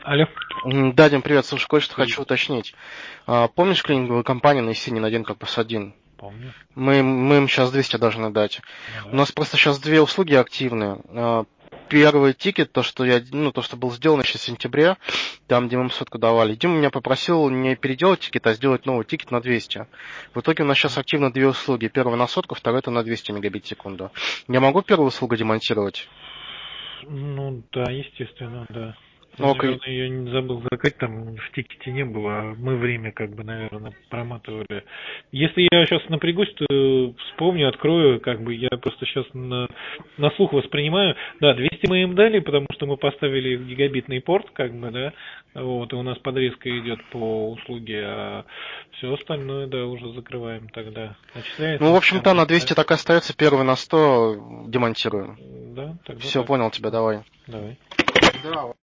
Алло. Да, Дим, привет. Слушай, кое-что Привет. хочу уточнить. Помнишь клининговую компанию на Синий на один корпус один? Помню. Мы им сейчас 200 должны дать. Ну У да. нас просто сейчас две услуги активные. Первый тикет, то, что был сделан еще в сентябре, там, где мы им сотку давали. Дима меня попросил не переделать тикет, а сделать новый тикет на 200. В итоге у нас сейчас активно две услуги. Первая на сотку, вторая это на 200 мегабит в секунду. Я могу первую услугу демонтировать? Ну да, естественно, да. Я, Окей. наверное, ее не забыл закрыть, там в тикете не было, а мы время как бы, наверное, проматывали. Если я сейчас напрягусь, то вспомню, открою, как бы я просто сейчас на слух воспринимаю. Да, 200 мы им дали, потому что мы поставили в гигабитный порт, как бы, да, вот, и у нас подрезка идет по услуге, а все остальное, да, уже закрываем тогда. Ну, в Начисляется прямо, общем-то, на да? 200 так и остается, первый на 100 демонтируем. Да, тогда Все, так. понял тебя, давай. Давай. Да,